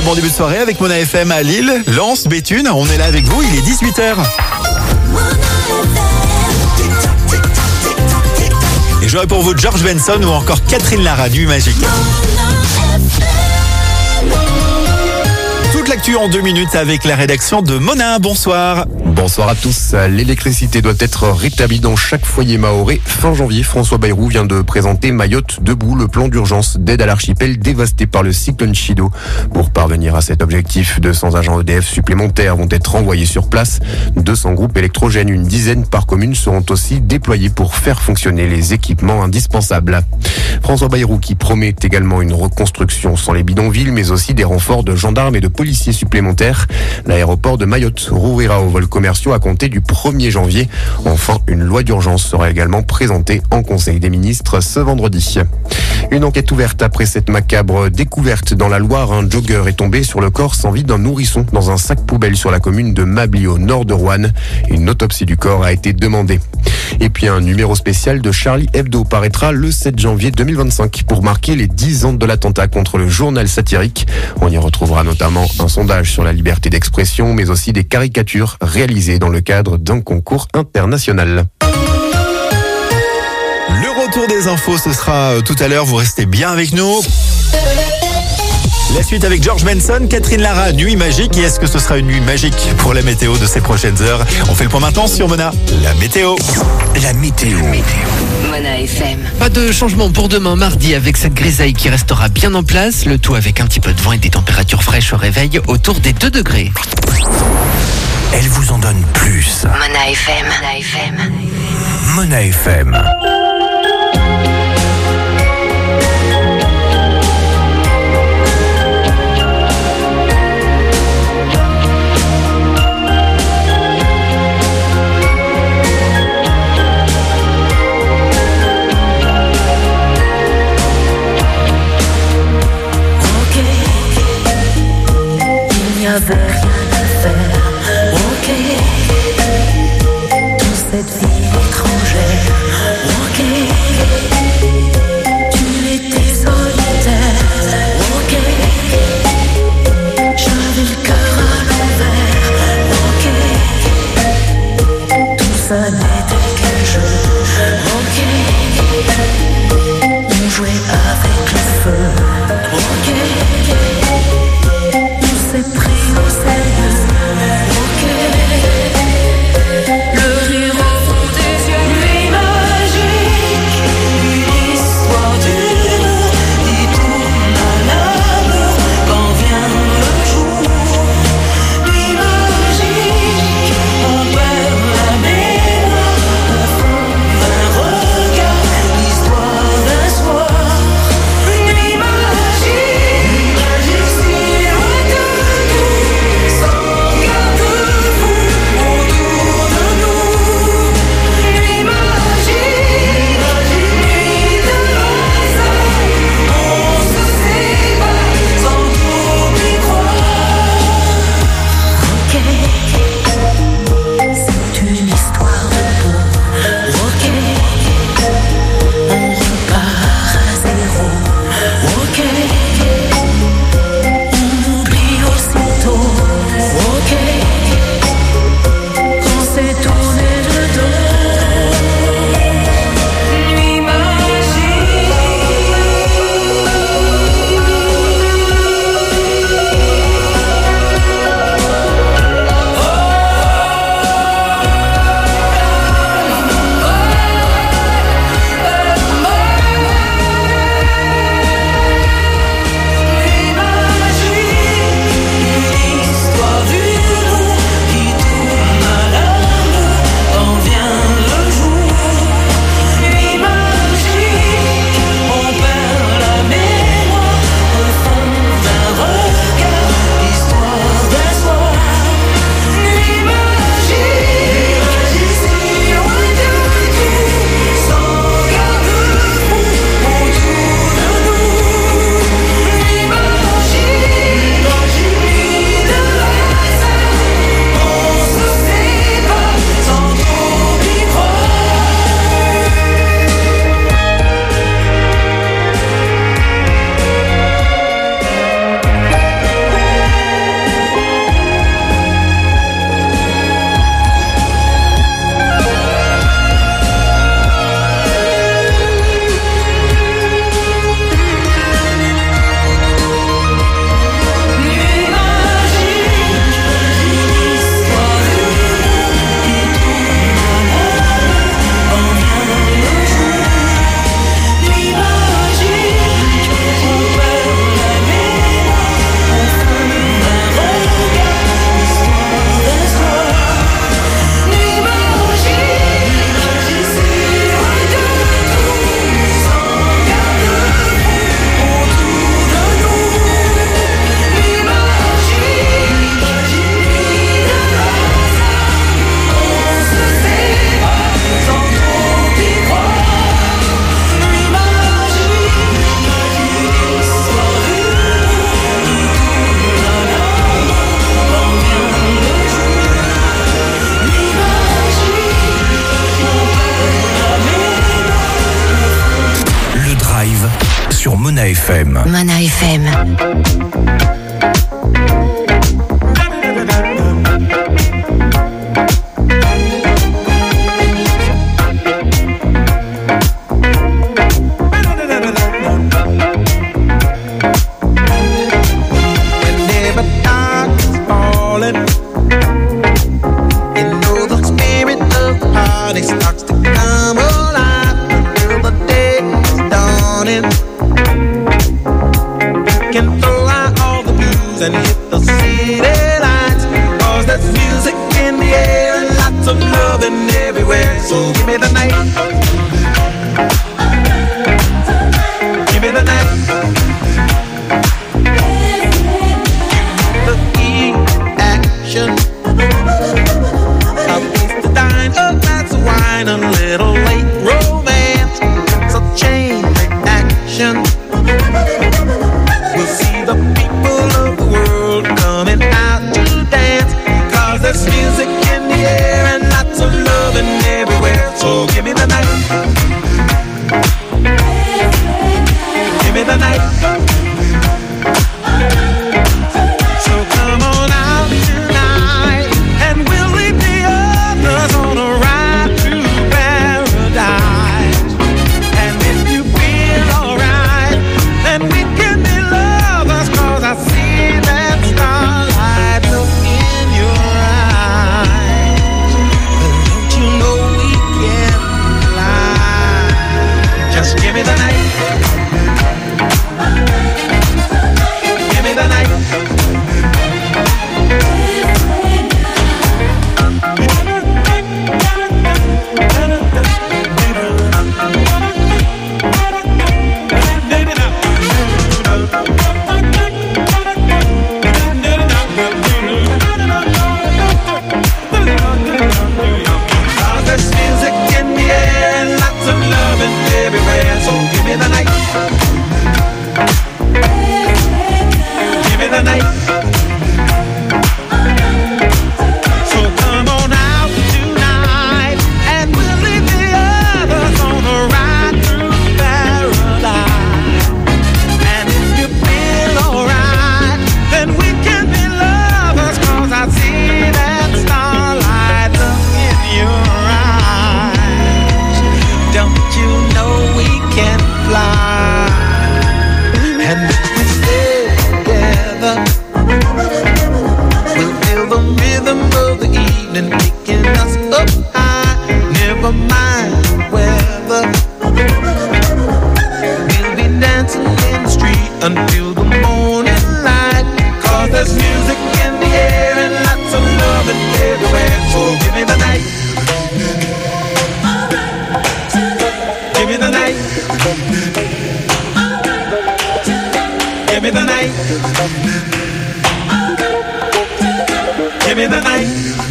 bon début de soirée avec Mona FM à Lille, Lens, Béthune. On est là avec vous, il est 18h. Et j'aurai pour vous George Benson ou encore Catherine Lara, Nuit Magique. Toute l'actu en 2 minutes avec la rédaction de Mona. Bonsoir. Bonsoir à tous. L'électricité doit être rétablie dans chaque foyer mahorais. Fin janvier, François Bayrou vient de présenter Mayotte debout, le plan d'urgence d'aide à l'archipel dévasté par le cyclone Chido. Pour parvenir à cet objectif, 200 agents EDF supplémentaires vont être envoyés sur place. 200 groupes électrogènes, une dizaine par commune, seront aussi déployés pour faire fonctionner les équipements indispensables. François Bayrou qui promet également une reconstruction sans les bidonvilles, mais aussi des renforts de gendarmes et de policiers supplémentaires. L'aéroport de Mayotte rouvrira aux vols commerciaux à compter du 1er janvier. Enfin, une loi d'urgence sera également présentée en Conseil des ministres ce vendredi. Une enquête ouverte après cette macabre découverte dans la Loire. Un jogger est tombé sur le corps sans vie d'un nourrisson dans un sac poubelle sur la commune de Mably au nord de Roanne. Une autopsie du corps a été demandée. Et puis un numéro spécial de Charlie Hebdo paraîtra le 7 janvier 2025 pour marquer les 10 ans de l'attentat contre le journal satirique. On y retrouvera notamment un sondage sur la liberté d'expression, mais aussi des caricatures réalisées dans le cadre d'un concours international. Le retour des infos, ce sera tout à l'heure. Vous restez bien avec nous. La suite avec George Benson, Catherine Lara, Nuit Magique. Et est-ce que ce sera une nuit magique pour la météo de ces prochaines heures? On fait le point maintenant sur Mona. La météo. La météo. Mona FM. Pas de changement pour demain mardi avec cette grisaille qui restera bien en place. Le tout avec un petit peu de vent et des températures fraîches au réveil autour des 2 degrés. Elle vous en donne plus. Mona FM. Mona FM. Mona FM. Avait rien à faire, ok. Dans cette ville étrangère, ok. sur Mona FM. Mona FM. And hit the city lights, 'cause there's music in the air and lots of loving everywhere. So give me the night, give me the night. The key action, a place to dine, a glass of wine, a little late romance. So chain action. We'll see the people of the world coming out to dance, 'cause there's music in the air and lots of loving everywhere. So give me the night, give me the night. So come on out tonight and we'll leave the others on a ride to paradise. And if you feel alright, then we can be lovers, 'cause I see that starlight look in your eyes. But don't you know we can fly? Just give me the night, give me the night. There's music in the air and lots of loving everywhere. So give me the night, give me the night. So come on out tonight and we'll leave the others on a ride through paradise. And if you feel alright, then we can be lovers, 'cause I see that starlight look in your eyes. Don't you know we can fly? And if we stay together, we'll feel the rhythm of the evening picking us up high. Never mind the weather, we'll be dancing in the street until the morning light, 'cause there's music in the air and lots of loving everywhere. So give me the night, give me the night, give me the night, give me the night,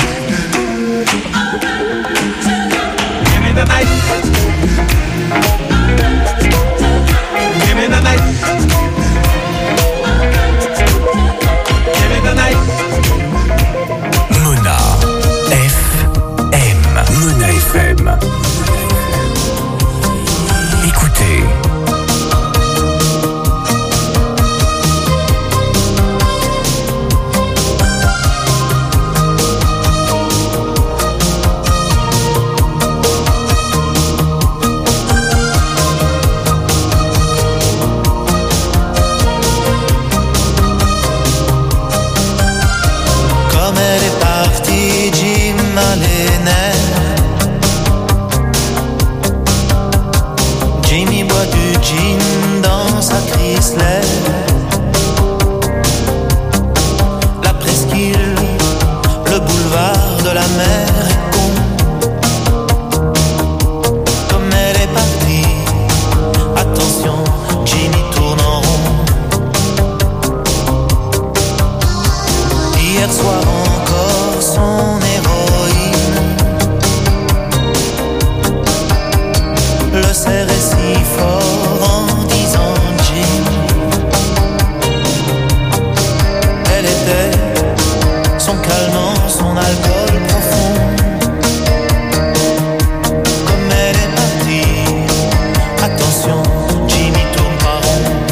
give me the night, give me the night, give me the night. Mona FM. Mona FM. Écoutez. Comme elle est partie, Jim Malene. Jimmy boit du gin dans sa Chrysler. La presqu'île, le boulevard de la mer est con. Comme elle est partie, attention, Jimmy tourne en rond. Hier soir encore son héroïne le serrait si fort en disant Jim. Elle était son calmant, son alcool profond. Comme elle est partie, attention, Jimmy tourne pas rond.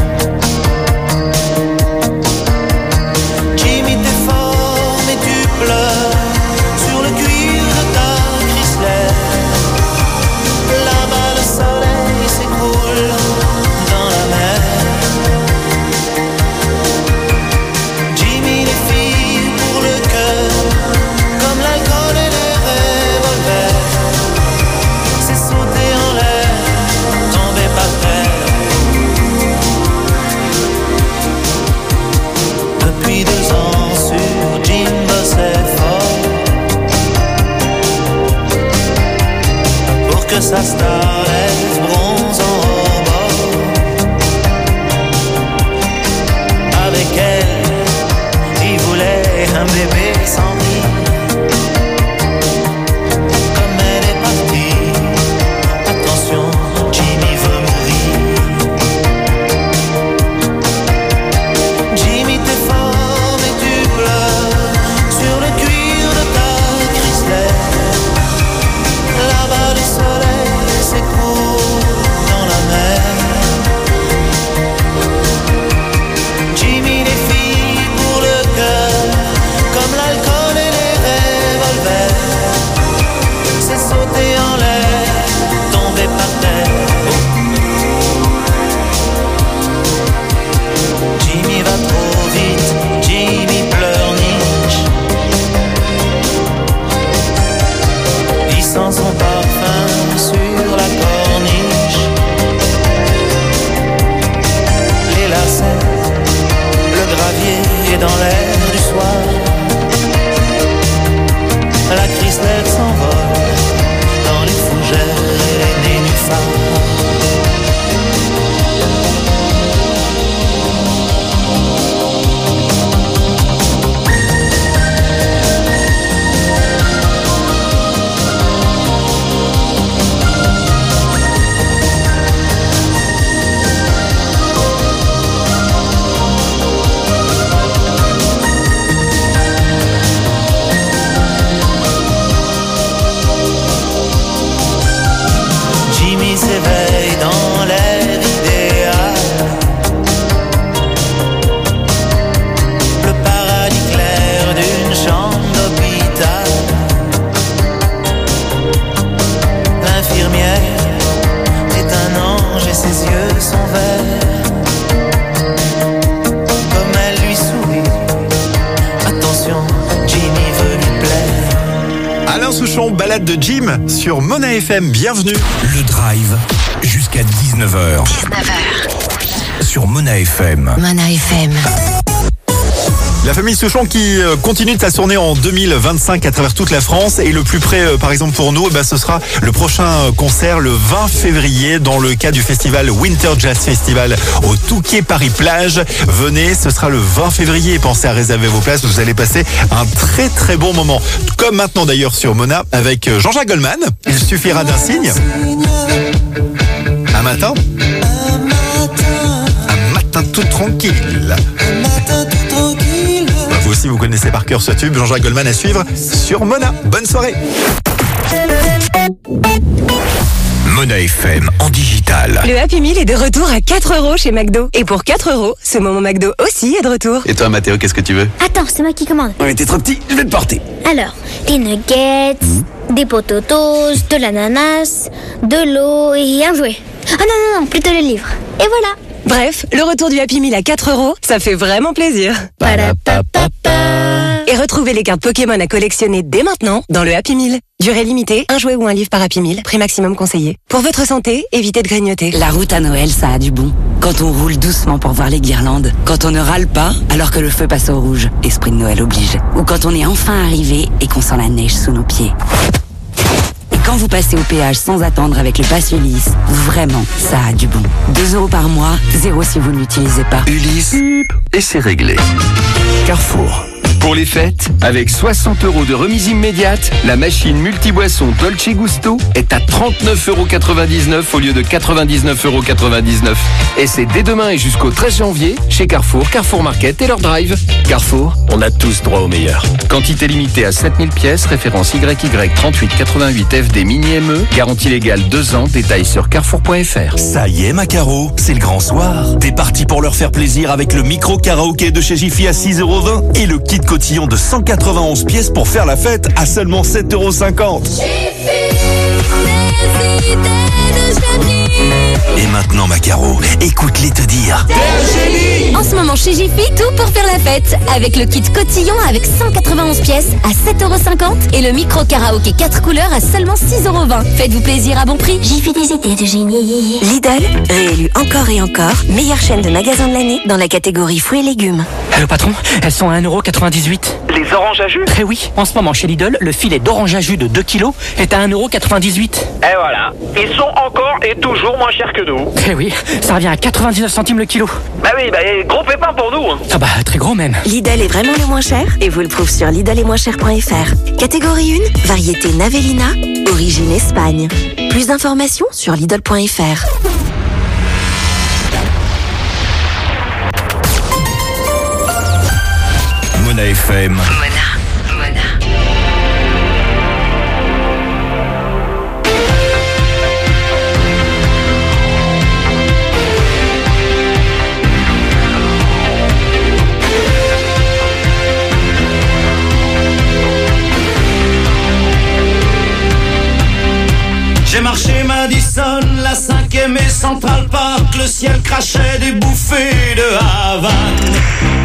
dans l'air du soir. La Chrysler s'envole dans les fougères et les nénuphars. S'éveille dans l'air idéal, le paradis clair d'une chambre d'hôpital. L'infirmière est un ange et ses yeux sont verts. Comme elle lui sourit, attention, Jimmy veut lui plaire. Alain Souchon, balade de Jim sur Mona FM, bienvenue. Le Drive, jusqu'à 19h. 19h. Sur Mona FM. Mona FM. La famille Souchon qui continue de sa tournée en 2025 à travers toute la France. Et le plus près, par exemple pour nous, ce sera le prochain concert le 20 février dans le cadre du festival Winter Jazz Festival au Touquet Paris-Plage. Venez, ce sera le 20 février. Pensez à réserver vos places, vous allez passer un très très bon moment. Comme maintenant d'ailleurs sur Mona avec Jean-Jacques Goldman. Il suffira d'un signe. Un matin tout tranquille. Vous aussi, vous connaissez par cœur ce tube. Jean-Jacques Goldman à suivre sur Mona. Bonne soirée. Mona FM en digital. Le Happy Meal est de retour à 4 € chez McDo. Et pour 4 €, ce moment McDo aussi est de retour. Et toi, Mathéo, qu'est-ce que tu veux? Attends, c'est moi qui commande. Ouais, t'es trop petit, je vais te porter. Alors, des nuggets, des potatoes, de l'ananas, de l'eau et un jouet. Ah non, plutôt le livre. Et voilà. Bref, le retour du Happy Meal à 4 €, ça fait vraiment plaisir. Et retrouvez les cartes Pokémon à collectionner dès maintenant dans le Happy Meal. Durée limitée, un jouet ou un livre par Happy Meal, prix maximum conseillé. Pour votre santé, évitez de grignoter. La route à Noël, ça a du bon. Quand on roule doucement pour voir les guirlandes. Quand on ne râle pas alors que le feu passe au rouge. Esprit de Noël oblige. Ou quand on est enfin arrivé et qu'on sent la neige sous nos pieds. Quand vous passez au péage sans attendre avec le pass Ulysse, vraiment, ça a du bon. 2 € par mois, 0 si vous ne l'utilisez pas. Ulysse, et c'est réglé. Carrefour. Pour les fêtes, avec 60 € de remise immédiate, la machine multiboisson Dolce Gusto est à 39,99 € au lieu de 99,99 €. Et c'est dès demain et jusqu'au 13 janvier chez Carrefour, Carrefour Market et leur drive. Carrefour, on a tous droit au meilleur. Quantité limitée à 7000 pièces, référence YY3888 FD Mini ME, garantie légale 2 ans, détails sur carrefour.fr. Ça y est, Macaro, c'est le grand soir. T'es parti pour leur faire plaisir avec le micro karaoké de chez Jiffy à 6,20 € et le kit cotillon de 191 pièces pour faire la fête à seulement 7,50 €. Et maintenant, Macaro, écoute-les te dire. En ce moment chez Jiffy, tout pour faire la fête. Avec le kit cotillon avec 191 pièces à 7,50 € et le micro karaoké 4 couleurs à seulement 6,20 €. Faites-vous plaisir à bon prix. Jiffy, des idées de génie. Lidl, réélu encore et encore, meilleure chaîne de magasins de l'année dans la catégorie fruits et légumes. Allô patron, elles sont à 1,98 €. Les oranges à jus? Eh oui, en ce moment chez Lidl, le filet d'orange à jus de 2 kg est à 1,98 €. Et voilà, ils sont encore et toujours moins chers que nous. Eh oui, ça revient à 99 centimes le kilo. Bah oui, gros pépin pour nous. Ah bah, très gros même. Lidl est vraiment le moins cher et vous le prouve sur lidl-et-moins-cher.fr. Catégorie 1, variété Navelina, origine Espagne. Plus d'informations sur lidl.fr. Mona FM. Mona. J'ai marché Madison, la 5e et Central Park, le ciel crachait des bouffées de Havane.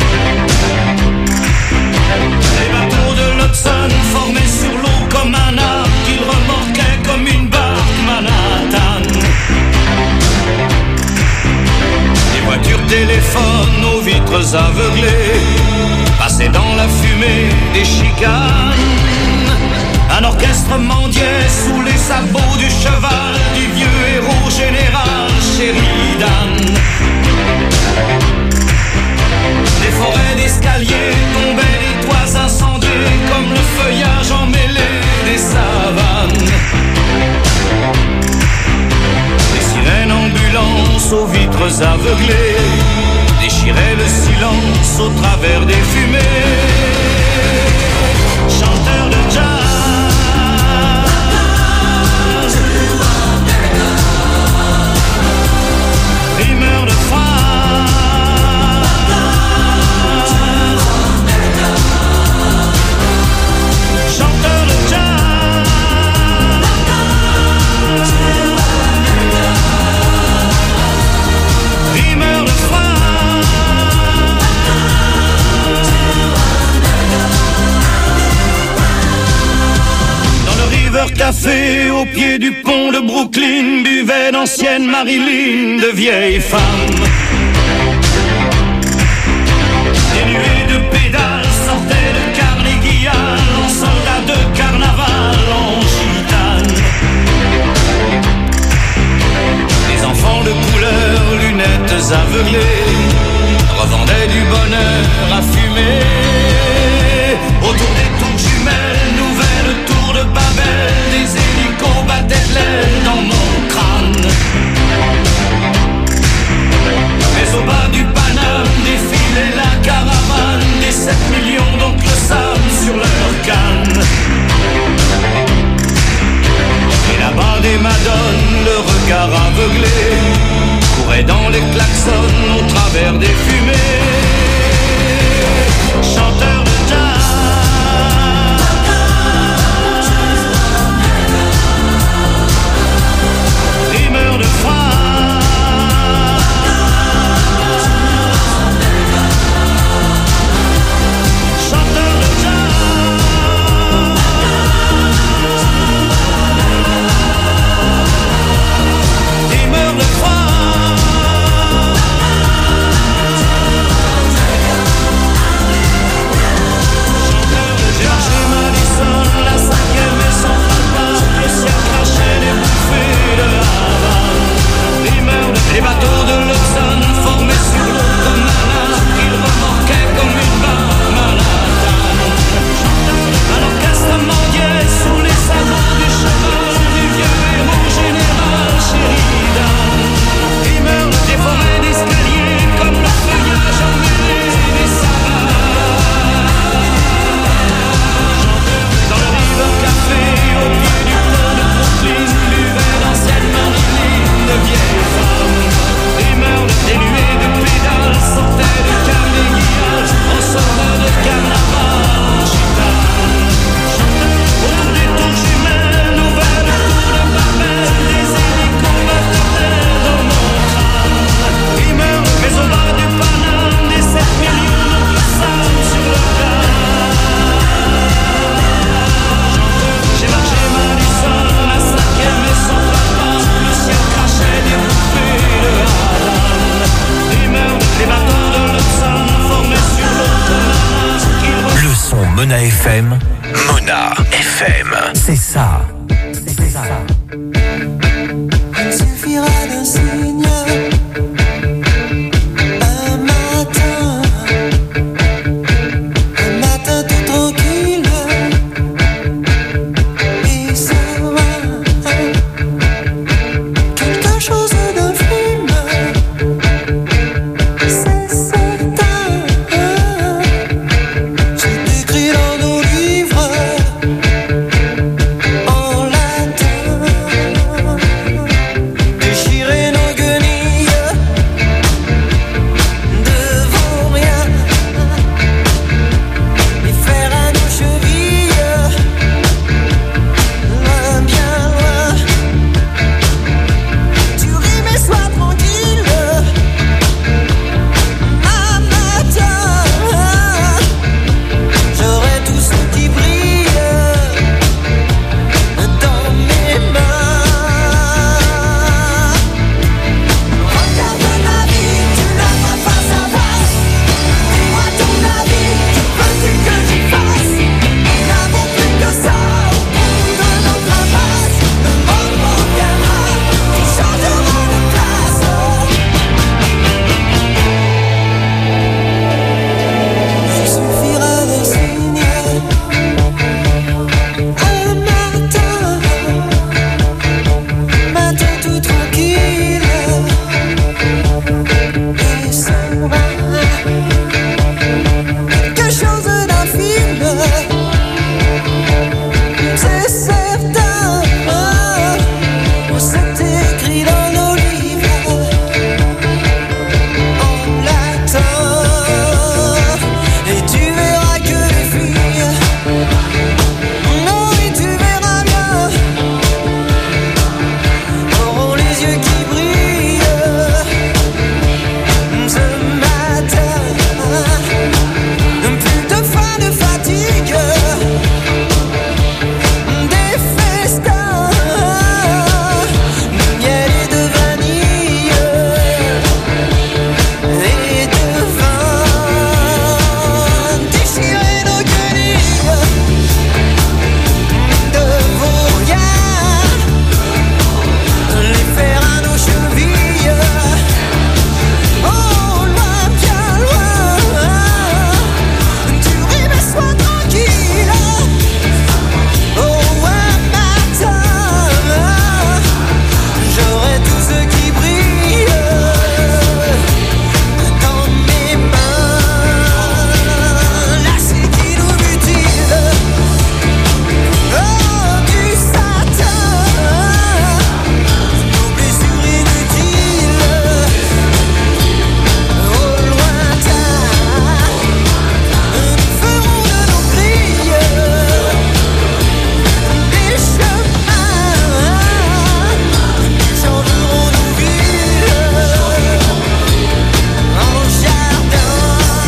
Les bateaux de l'Hudson formaient sur l'eau comme un arc, qu'ils remorquaient comme une barque Manhattan. Les voitures téléphone aux vitres aveuglées, passer dans la fumée des chicanes. Un orchestre mendiait sous les sabots du cheval du vieux héros général Sheridan. Des forêts d'escaliers tombaient, des toits incendiés comme le feuillage emmêlé des savanes. Des sirènes ambulances aux vitres aveuglées déchiraient le silence au travers des fumées. Chanteurs de jazz, rimeurs de phrases, chanteurs de jazz, rimeurs de café au pied du pont de Brooklyn buvaient d'anciennes Marilyn, de vieilles femmes. Des nuées de pédales sortaient de Carnegie Hall en soldats de carnaval en gitane. Les enfants de couleur, lunettes aveuglées, revendaient du bonheur à fumer. Autour des tours jumelles, nouvelle tour de Babel, des hélicos battaient de l'aile dans mon crâne. Mais au bas du Paname défilait la caravane des 7 millions d'oncles Sam sur leur canne. Et là-bas des madones, le regard aveuglé, couraient dans les klaxons au travers des fumées. Chanteurs de jazz, rimeurs de phrases, chanteurs de jazz, rimeurs de phrases. J'ai marché Madison, la 5e et Central Park, le ciel crachait des bouffées de Havane. Les bateaux de l'Hudson formés sur l'eau comme Manhattan, ils remorquaient comme une barre Manhattan. Un orchestre mendiait sous les sabots du cheval du vieux héros général Sheridan. Rimeurs des forêts d'escalier comme le feuillage emmêlé des savanes. Dans le River Café au pied du pont de Brooklyn buvaient d'anciennes Marilyn, de vieilles femmes. Des nuées de pédales sortaient de Carnegie Hall en soldats de carnaval gitane. Autour des tours jumelles, nouvelle tour de Babel, des hélicos battaient dans mon crâne. Rimeurs, mais au bas du Paname, des 7 millions de Sam sur le canne. J'ai marché Madison, la 5e et Central Park, le ciel crachait des bouffées de Havane. Les bateaux de l'Hudson formés sur l'eau comme Manhattan. Le son Mona FM, Mona FM, c'est ça. C'est ça. Il suffira d'un signe, un matin tout tranquille, et ça va, quelque chose de film, c'est certain. C'est écrit dans nos livres en latin. Déchirer nos guenilles quelque chose d'infime, c'est certain. C'est écrit dans nos livres, on l'attend. Et tu verras que les filles, non, et tu verras bien, auront les yeux qui brillent ce matin. Plus de faim, de fatigue, des festins de miel et de vanille et de vin. Déchirer nos guenilles de brouillard, les faire à nos chevilles. Oh, loin, bien loin, tu ris mais sois tranquille. Oh, un matin, j'aurai tout ce qui brille dans mes mains. Là, c'est qui nous mutile. Oh, du satin, nos blessures inutiles. Au lointain, nous ferons de nos grilles des chemins, nous changerons nos villes en jardin.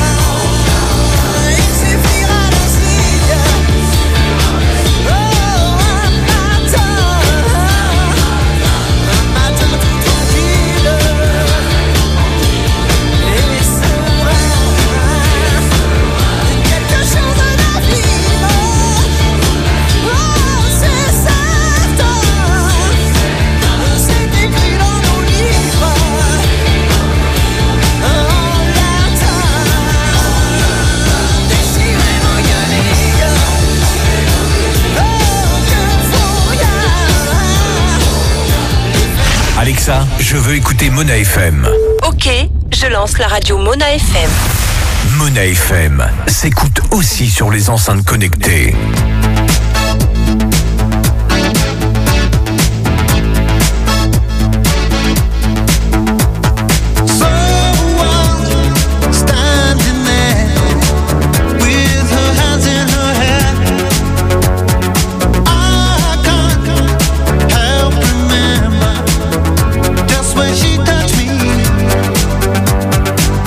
Il suffira d'un signe, oh, un matin tout tranquille et serein, quelque chose d'infime, oh, c'est certain, c'est écrit dans nos livres, on l'attend. Déchirer nos guenilles, oh, que fouillard. Alexa, je veux écouter Mona FM. Ok, je lance la radio Mona FM. Mona FM s'écoute aussi sur les enceintes connectées. Standing there with her hands in her hair, I can't help remember just when she touched me.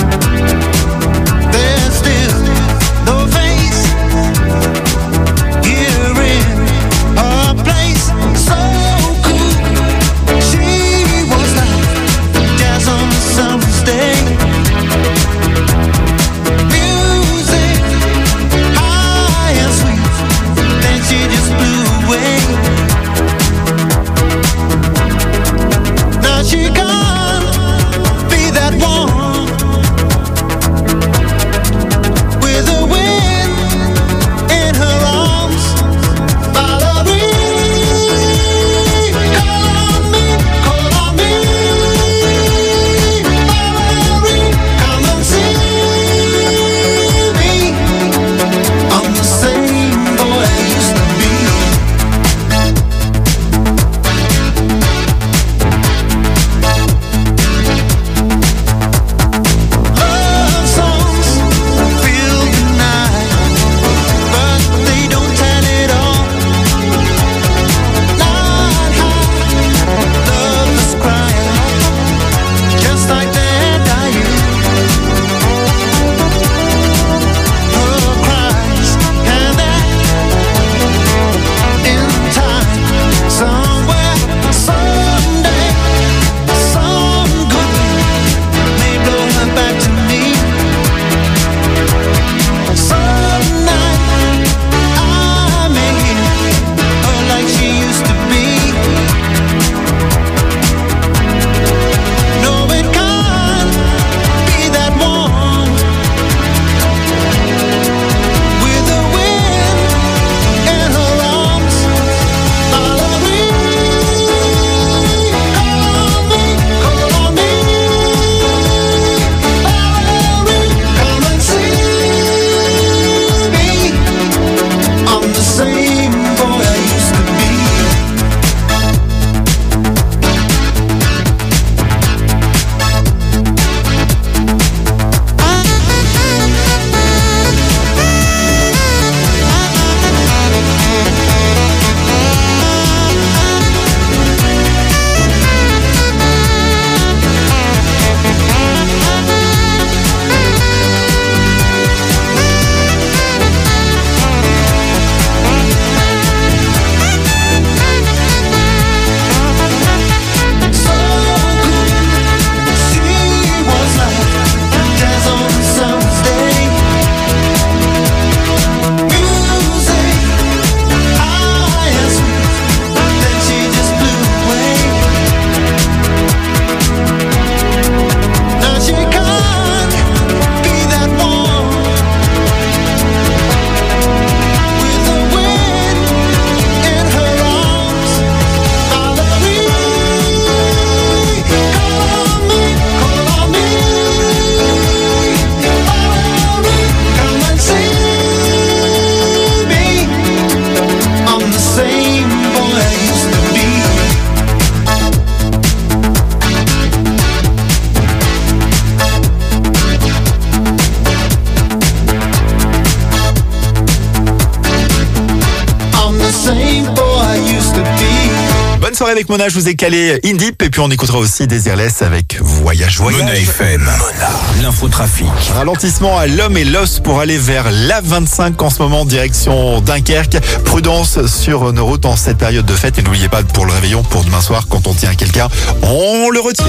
There's still no face soirée avec Mona, je vous ai calé Indip et puis on écoutera aussi Désirless avec Voyage. Mona FM, l'infotrafic. Ralentissement à l'Homme et l'Os pour aller vers l'A25 en ce moment, direction Dunkerque. Prudence sur nos routes en cette période de fête et n'oubliez pas pour le réveillon, pour demain soir, quand on tient à quelqu'un, on le retire.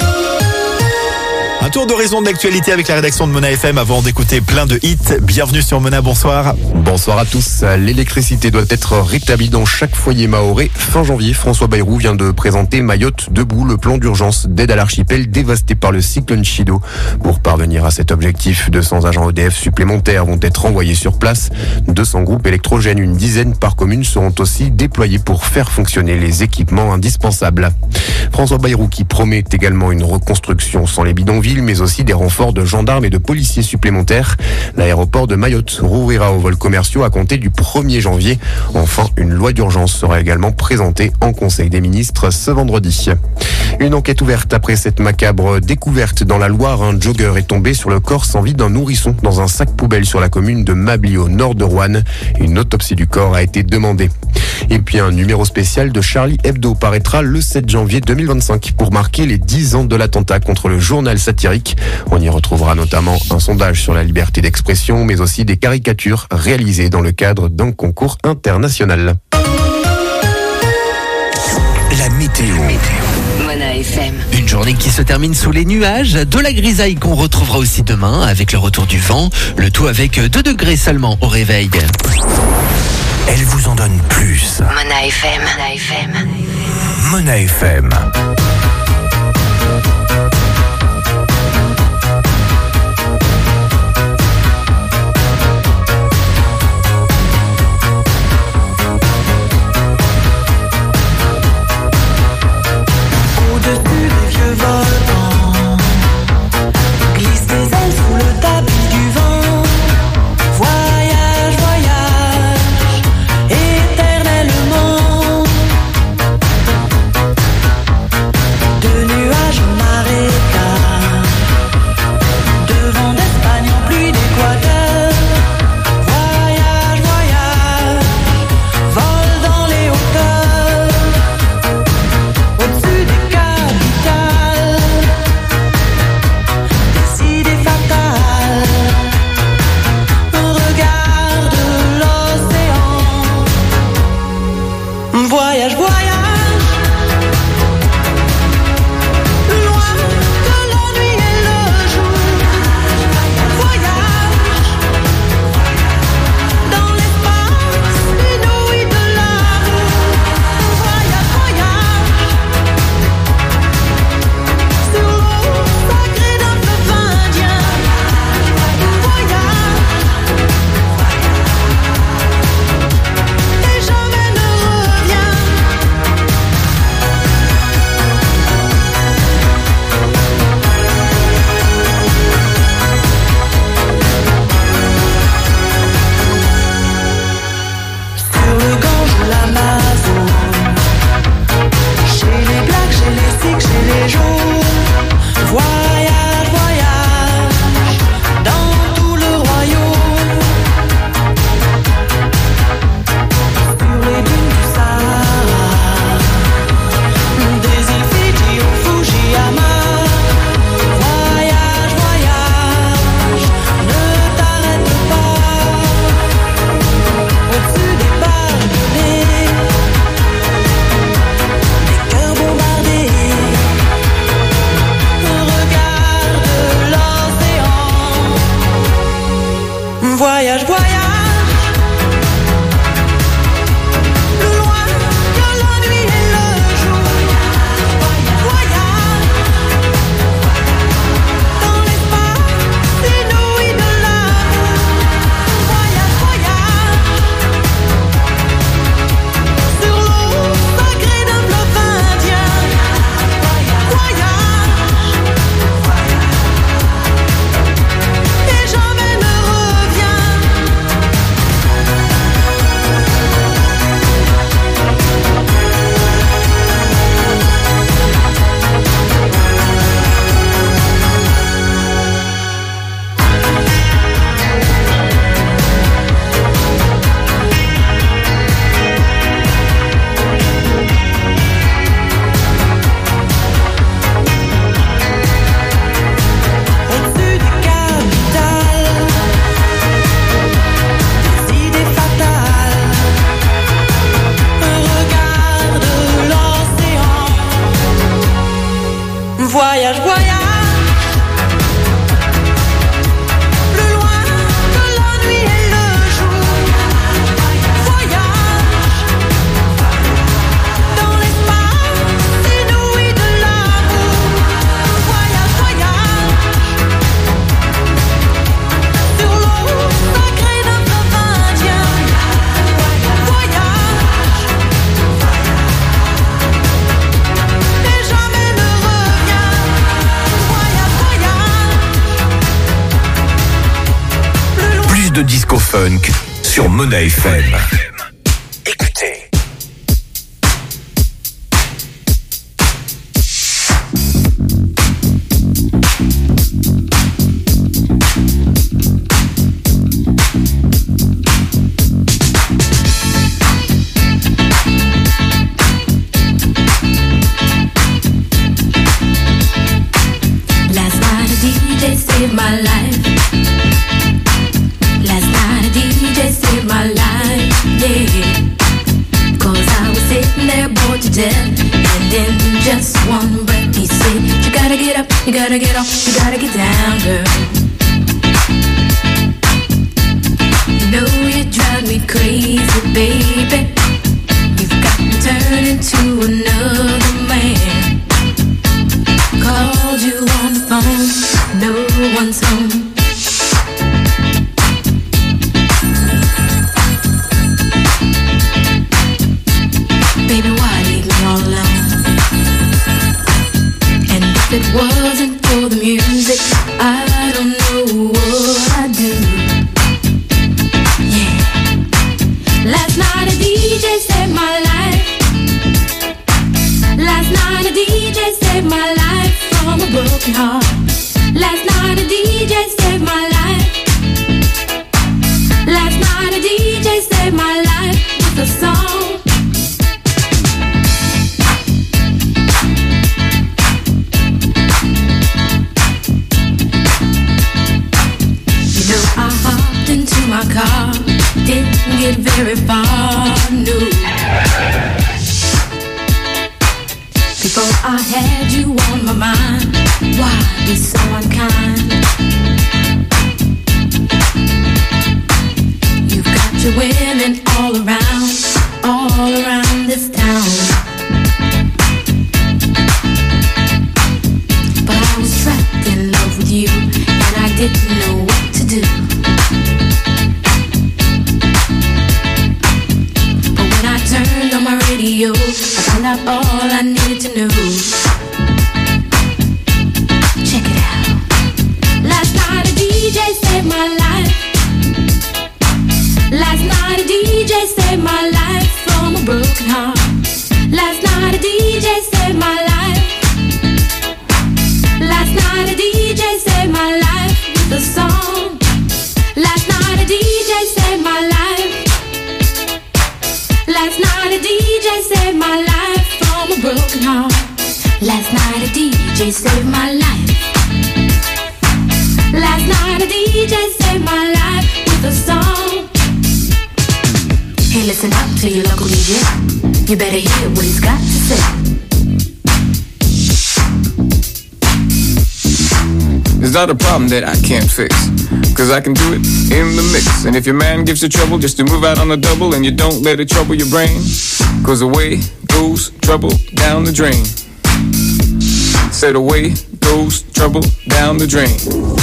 Un tour d'horizon d'actualité avec la rédaction de Mona FM avant d'écouter plein de hits. Bienvenue sur Mona, bonsoir. Bonsoir à tous. L'électricité doit être rétablie dans chaque foyer mahorais. Fin janvier, François Bayrou vient de présenter Mayotte debout, le plan d'urgence d'aide à l'archipel dévasté par le cyclone Chido. Pour parvenir à cet objectif, 200 agents EDF supplémentaires vont être envoyés sur place. 200 groupes électrogènes, une dizaine par commune, seront aussi déployés pour faire fonctionner les équipements indispensables. François Bayrou qui promet également une reconstruction sans les bidonvilles, mais aussi des renforts de gendarmes et de policiers supplémentaires. L'aéroport de Mayotte rouvrira aux vols commerciaux à compter du 1er janvier. Enfin, une loi d'urgence sera également présentée en Conseil des ministres ce vendredi. Une enquête ouverte après cette macabre découverte dans la Loire. Un jogger est tombé sur le corps sans vie d'un nourrisson dans un sac poubelle sur la commune de Mably au nord de Roanne. Une autopsie du corps a été demandée. Et puis un numéro spécial de Charlie Hebdo paraîtra le 7 janvier 2025 pour marquer les 10 ans de l'attentat contre le journal satirique. On y retrouvera notamment un sondage sur la liberté d'expression, mais aussi des caricatures réalisées dans le cadre d'un concours international. La météo. Mona FM. Une journée qui se termine sous les nuages, de la grisaille qu'on retrouvera aussi demain avec le retour du vent, le tout avec 2 degrés seulement au réveil. Elle vous en donne plus. Mona FM. Mona FM. Mona FM. Au-dessus des vieux volcans, glisse tes ailes sous le tapis du vent. Voyage, voyage, éternellement. de disco-funk sur Mona FM. Écoutez. Saved my life. Last night a DJ saved my life, yeah. 'Cause I was sitting there bored to death, and in just one breath he said, you gotta get up, you gotta get off, you gotta get down, girl. You know you drive me crazy, baby. You've got me turning to another man. Called you on the phone, no one's home. Baby, why leave me all alone? And if it wasn't for the music, I don't know what I'd do. Yeah. Last night a DJ saved my life. Last night a DJ saved my life from a broken heart. Last night a DJ saved my life. Last night a DJ saved my life with a song. You know I hopped into my car, didn't get very far, no. Before I had you on my mind, why be so unkind? You've got your women all around this town. But I was trapped in love with you, and I didn't know what to do. But when I turned on my radio, I found out all I needed to know. Check it out. Last night a DJ saved my life. Last night a DJ saved my life from a broken heart. Last night a DJ saved my life. Last night a DJ saved my life with a song. Last night a DJ saved my life. Last night a DJ saved my life from a broken heart. Last night a DJ saved my life. Last night a DJ saved my life with a song. Hey, listen up to your local DJ. You better hear what he's got to say. There's not a problem that I can't fix, 'cause I can do it in the mix. And if your man gives you trouble just to move out on the double, and you don't let it trouble your brain, 'cause away goes trouble down the drain. Said away goes trouble down the drain.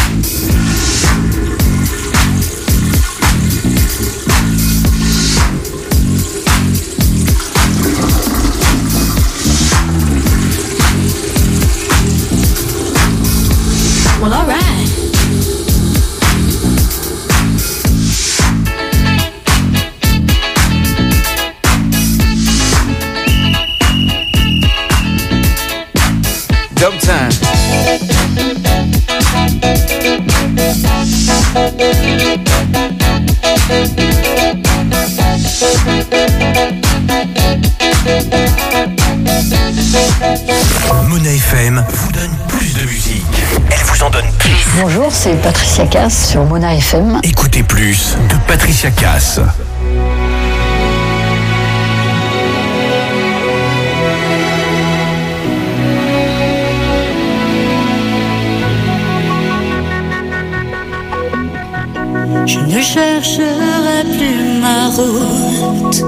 Well, all right. Dub time. Mona FM vous donne plus de musique. Elle vous en donne plus. Bonjour, c'est Patricia Cass sur Mona FM. Écoutez plus de Patricia Cass. Je ne chercherai plus ma route,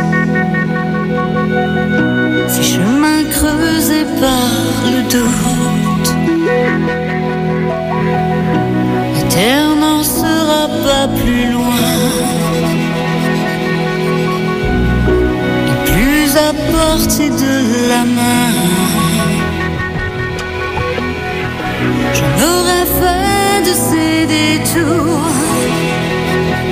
ces chemins creusés par le doute. La terre n'en sera pas plus loin, et plus à portée de la main. J'en aurais fait de ces détours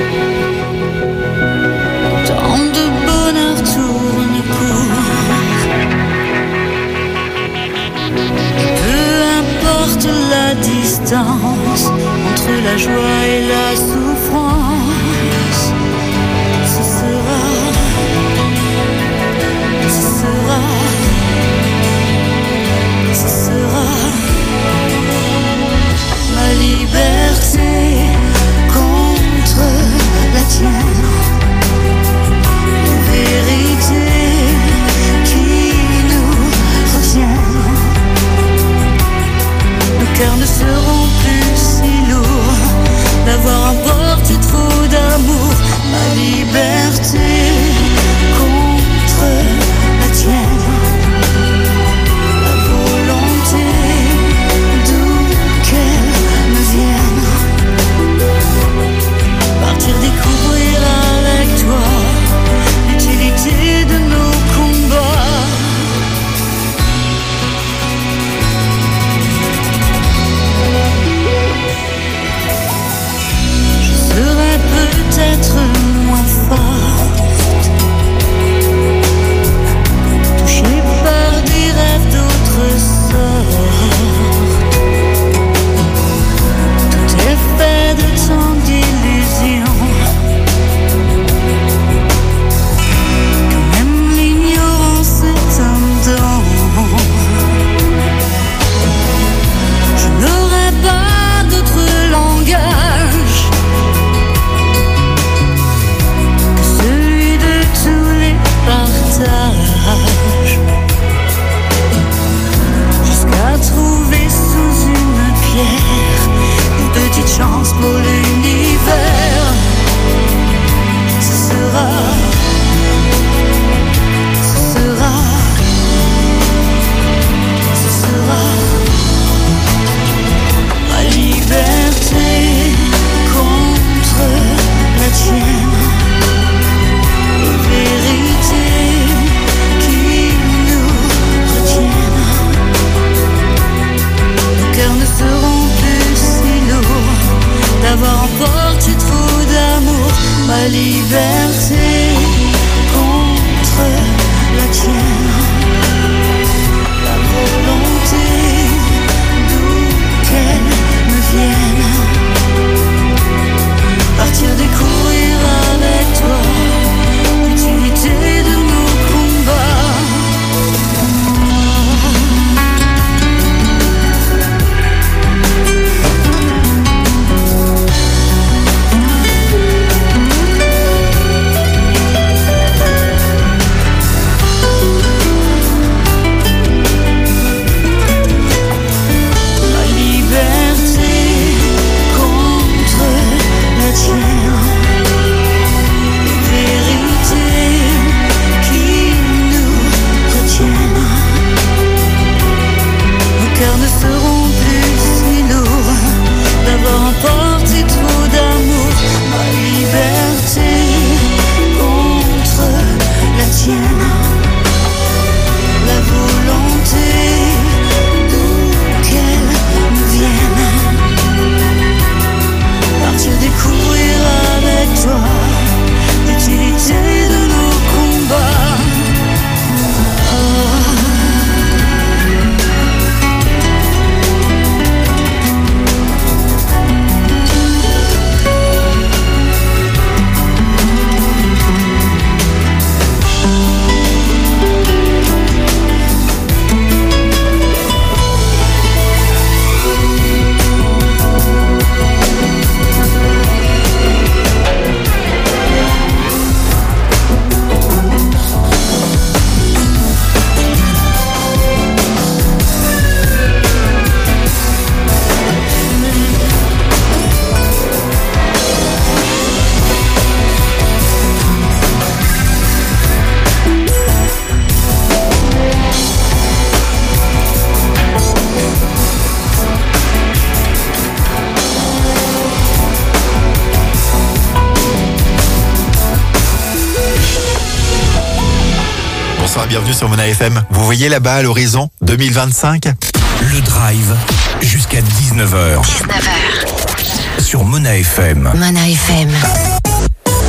joie et la souffrance. Ce sera ma liberté contre la tienne. Une vérité qui nous retienne. Nos cœurs ne seront plus si lourds d'avoir apporté trop d'amour. Ma liberté contre la tienne. La volonté d'où qu'elle me vienne. Partir découvrir avec toi l'utilité de nos combats. Je serai peut-être moins forte, touchée par des rêves d'autres sortes. Tout est fait de tant d'illusions que même l'ignorance est un don. Je n'aurai pas d'autre langage que celui de tous les partages, jusqu'à trouver sous une pierre une petite chance pour l'univers. Ce sera ma liberté contre la tienne. Une vérité qui nous retienne. Nos cœurs ne seront plus si lourds d'avoir emporté trop d'amour. Ma liberté contre la tienne. La volonté d'où qu'elle me vienne. Partir découvrir avec toi l'utilité de nos combats. Ma liberté contre la tienne. Une vérité qui nous retienne. Nos cœurs ne seront plus si lourds d'avoir emporté trop d'amour. Ma liberté contre la tienne. La volonté d'où qu'elle me vienne. Partir découvrir avec toi l'utilité de nos combats. Bonsoir, bienvenue sur Mona FM. Vous voyez là-bas à l'horizon 2025 ? Le Drive, jusqu'à 19h. 19h. Sur Mona FM. Mona FM.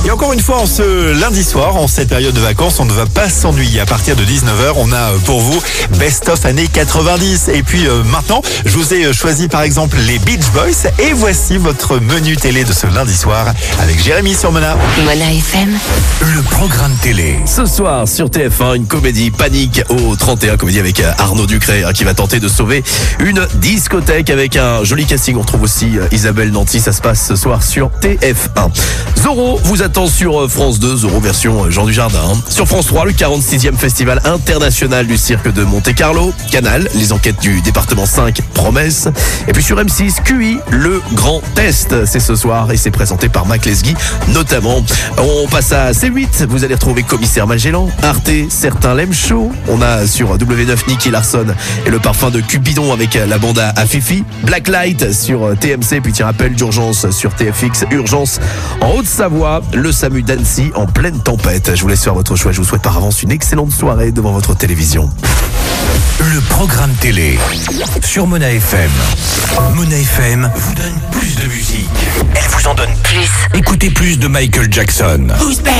Et encore une fois, en ce lundi soir, en cette période de vacances, on ne va pas s'ennuyer. À partir de 19h, on a pour vous Best of années 90. Et puis maintenant, je vous ai choisi par exemple les Beach Boys. Et voici votre menu télé de ce lundi soir avec Jérémy sur Mona. Mona FM. Le programme télé. Ce soir sur TF1, une comédie Panique au 31, comédie avec Arnaud Ducré qui va tenter de sauver une discothèque avec un joli casting. On retrouve aussi Isabelle Nanty, ça se passe ce soir sur TF1. Zorro vous attend sur France 2, Zorro version Jean Dujardin. Sur France 3, le 46e Festival international du cirque de Monte-Carlo. Canal, les enquêtes du département 5, Promesse. Et puis sur M6, QI, le grand test. C'est ce soir et c'est présenté par Mac Lesguy notamment. On passe à C8, vous allez retrouver Commissaire Magellan. Arte, Certains l'aiment chaud. On a sur W9 Nicky Larson et le parfum de Cupidon avec la bande à Fifi. Blacklight sur TMC, puis tiens, appel d'urgence sur TFX. Urgence en Haute-Savoie, le SAMU d'Annecy en pleine tempête. Je vous laisse faire votre choix. Je vous souhaite par avance une excellente soirée devant votre télévision. Le programme télé sur Mona FM. Mona FM vous donne plus de musique. Elle vous en donne plus. Écoutez plus de Michael Jackson. Who's bad?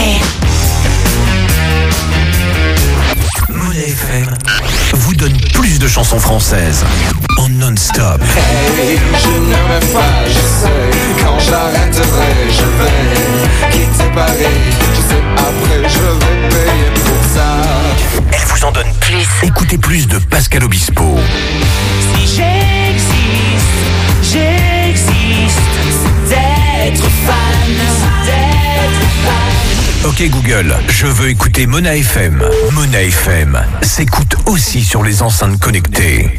Mona FM vous donne plus de chansons françaises en non-stop. Hey, je ne rêve pas, je sais. Quand j'arrêterai, je vais quitter Paris. Je sais, après je vais payer pour ça. Elle vous en donne plus. Écoutez plus de Pascal Obispo. Si j'existe, c'est d'être fan, Ok Google, je veux écouter Mona FM. Mona FM s'écoute aussi sur les enceintes connectées.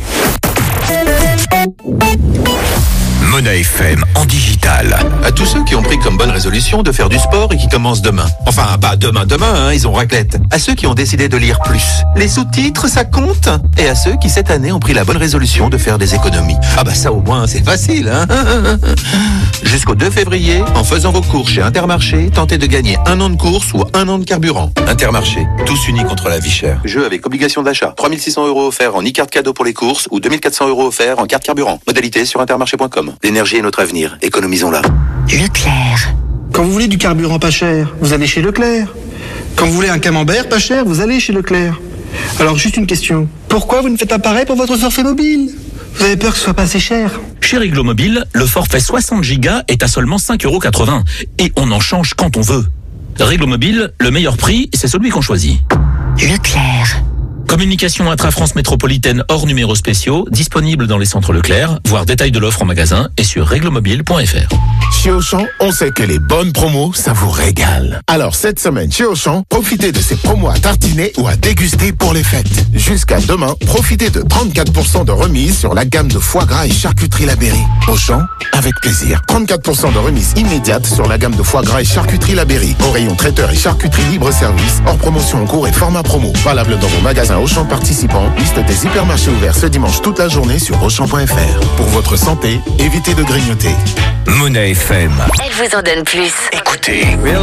Mona FM en digital. À tous ceux qui ont pris comme bonne résolution de faire du sport et qui commencent demain. Enfin, pas demain, ils ont raclette. À ceux qui ont décidé de lire plus. Les sous-titres, ça compte. Et à ceux qui cette année ont pris la bonne résolution de faire des économies. Ah bah ça au moins, c'est facile, hein. Jusqu'au 2 février, en faisant vos courses chez Intermarché, tentez de gagner 1 an de course ou 1 an de carburant. Intermarché, tous unis contre la vie chère. Jeu avec obligation d'achat. 3 600 € offerts en e-carte cadeau pour les courses ou 2 400 € offerts en carte carburant. Modalité sur intermarché.com. L'énergie est notre avenir, économisons-la. Leclerc. Quand vous voulez du carburant pas cher, vous allez chez Leclerc. Quand vous voulez un camembert pas cher, vous allez chez Leclerc. Alors juste une question, pourquoi vous ne faites pas pareil pour votre forfait mobile? Vous avez peur que ce soit pas assez cher? Chez Réglo Mobile, le forfait 60 Go est à seulement 5,80 € et on en change quand on veut. Réglo Mobile, le meilleur prix, c'est celui qu'on choisit. Leclerc. Communication intra-France métropolitaine hors numéros spéciaux, disponible dans les centres Leclerc, voir détail de l'offre en magasin et sur réglomobile.fr. Chez Auchan, on sait que les bonnes promos, ça vous régale. Alors cette semaine chez Auchan, profitez de ces promos à tartiner ou à déguster pour les fêtes. Jusqu'à demain, profitez de 34% de remise sur la gamme de foie gras et charcuterie Labéry. Auchan, avec plaisir. 34% de remise immédiate sur la gamme de foie gras et charcuterie Labéry. Au rayon traiteur et charcuterie libre-service, hors promotion en cours et format promo. Valable dans vos magasins Auchan participants. Liste des hypermarchés ouverts ce dimanche toute la journée sur Auchan.fr. Pour votre santé, évitez de grignoter. Mona FM. Elle vous en donne plus. Écoutez.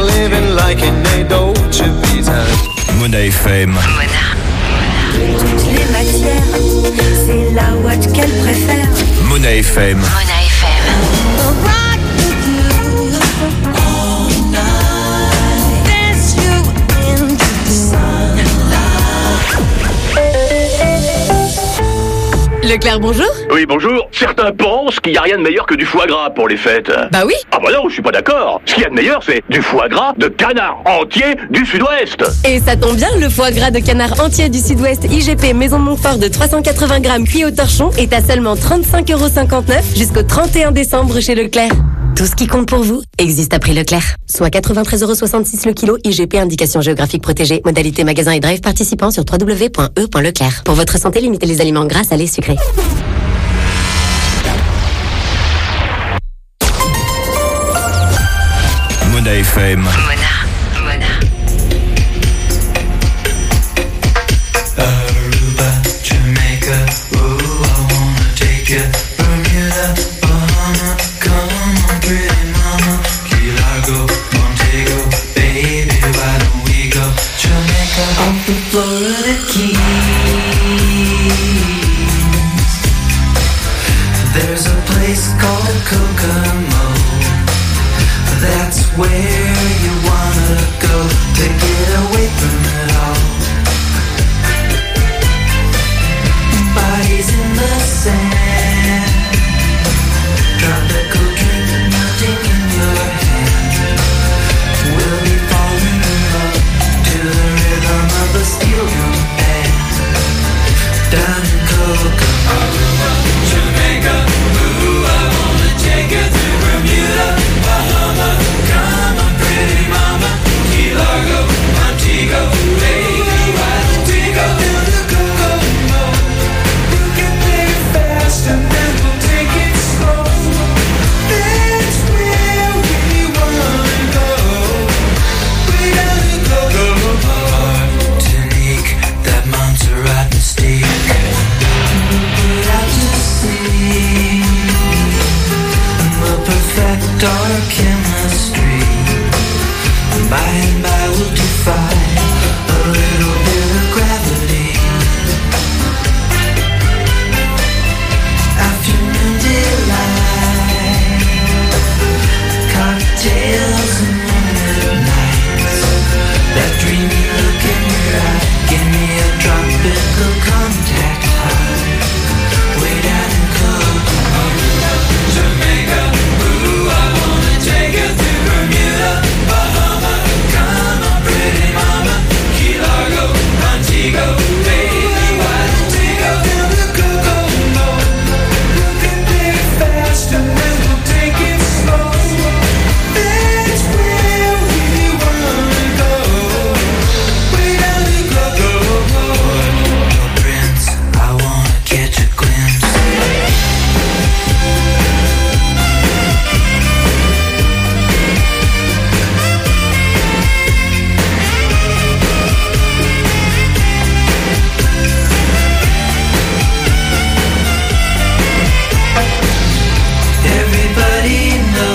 Mona FM. Toutes les matières, c'est la ouate qu'elle préfère. Mona FM. Mona FM. Leclerc, bonjour. Oui, bonjour. Certains pensent qu'il n'y a rien de meilleur que du foie gras pour les fêtes. Bah oui. Ah bah non, je suis pas d'accord. Ce qu'il y a de meilleur, c'est du foie gras de canard entier du Sud-Ouest. Et ça tombe bien, le foie gras de canard entier du Sud-Ouest IGP Maison de Montfort de 380 grammes cuit au torchon est à seulement 35,59 € jusqu'au 31 décembre chez Leclerc. Tout ce qui compte pour vous existe à prix Leclerc. Soit 93,66 € le kilo, IGP indication géographique protégée. Modalité magasin et drive participant sur www.e.leclerc. Pour votre santé, limitez les aliments gras, salés, sucrés. Mona FM. Mona. Aruba, Jamaica, ooh, I wanna take you. Bermuda, Bahama, come on, pretty mama. Key Largo, Montego, baby, why don't we go? Jamaica, off the Florida Keys. There's a place called Kokomo. That's where you wanna gotta go to get away from it all. Bodies in the sand, tropical drink melting in your hand. We'll be falling in love to the rhythm of a steel drum band. Down in Kokomo, Jamaica, ooh, I wanna take you to Bermuda, Bahamas. Come on, pretty mama, Key Largo, Montego, baby, why don't we go down to Kokomo? You can play it fast and then we'll take it slow. That's where we wanna go. Way down to Kokomo. Martinique, that Montserrat mystique. Put out to sea, and we'll perfect our chemistry. By and by we'll defy a little bit of gravity. Afternoon delight, cocktails and moonlit nights. That dreamy look in your eye, give me a tropical contact high. Way down in Kokomo, Jamaica, ooh, I wanna take you to Bermuda, Bahama. Come on, pretty mama, Key Largo, Montego, baby, why don't we go down to Kokomo? You can play it fast and then we'll take it slow. That's where we wanna go. Way down to Kokomo. Prince, I wanna catch a glimpse. Everybody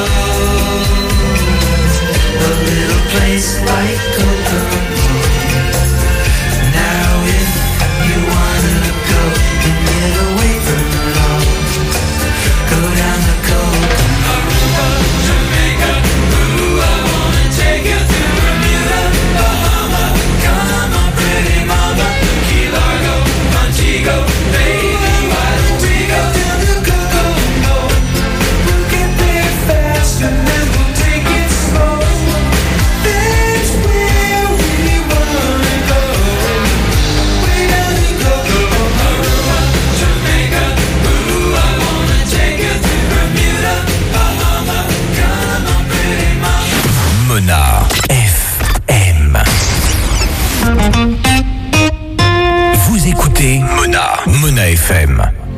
knows a little place like Kokomo. Now if you wanna go and get away from it all, go down to Kokomo. Jamaica, ooh, I wanna take you to Bermuda, Bahama. Come on, pretty mama, Key Largo, Montego, baby, why don't we go down to Kokomo? We'll get there fast and then we'll take it slow. That's where we wanna go. Way down to Kokomo, Jamaica, ooh, I wanna take you to Bermuda, Bahama. Come on, pretty mama. Mona FM. Vous écoutez Mona FM.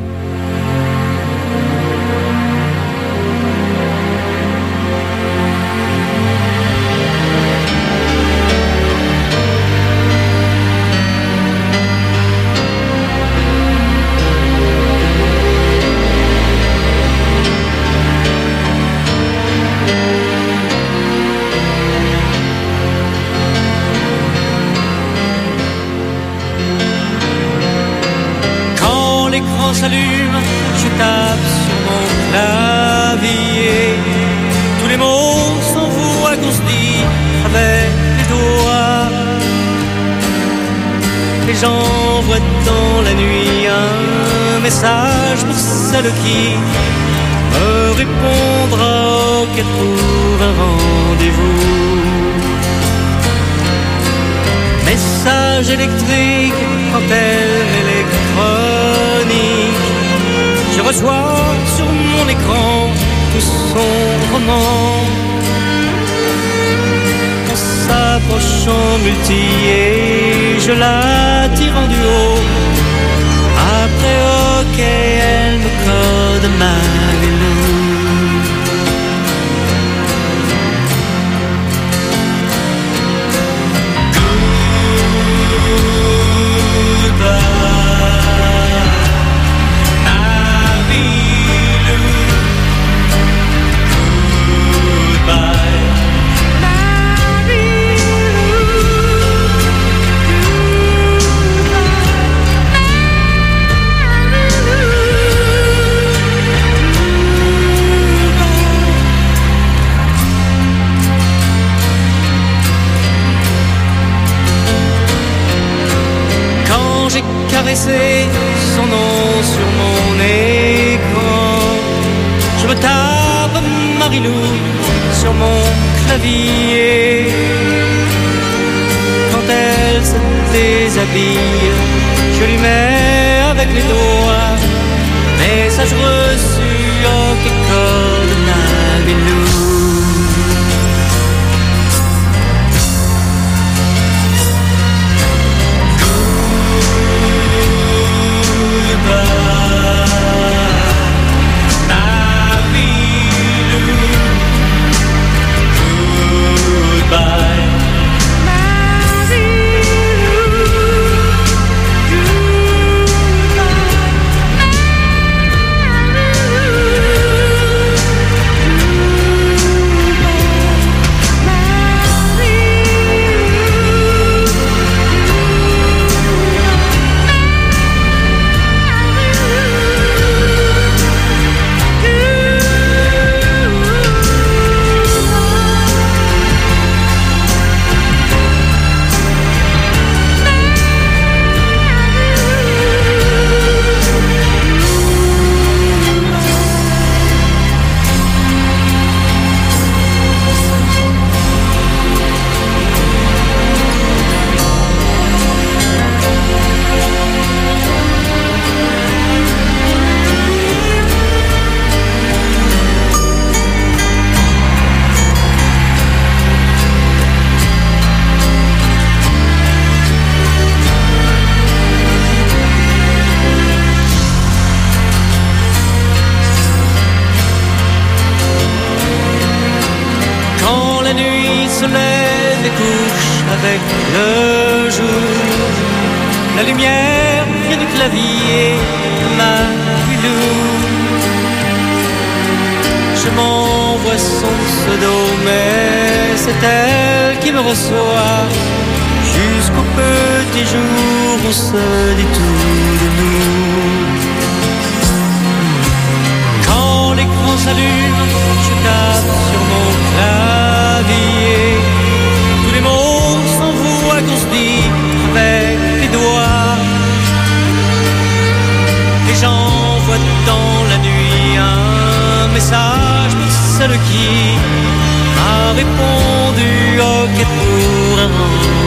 Quand l'écran s'allume, je tape sur mon clavier. Tous les mots s'envoient qu'on se dit avec les doigts. Et j'envoie dans la nuit un message pour celle qui me répondra, qu'elle trouve un rendez-vous. Message électrique, antenne électronique. Je reçois sur mon écran tout son roman. On s'approche en multi et je la tire en duo. Après ok, elle me code Marilou. Goodbye, effacer son nom sur mon écran. Je me tape Marilou sur mon clavier. Quand elle se déshabille, je lui mets avec les doigts message reçu en école de Nabilou. Se lève et couche avec le jour. La lumière vient du clavier, Marilou. Je m'envoie son pseudo, mais c'est elle qui me reçoit. Jusqu'au petit jour, on se dit tout de nous. Quand l'écran s'allume, je tape sur mon clavier. Tous les mots s'envoient qu'on se dit avec les doigts. Et j'envoie dans la nuit un message pour celle qui m'a répondu ok pour un rendez-vous.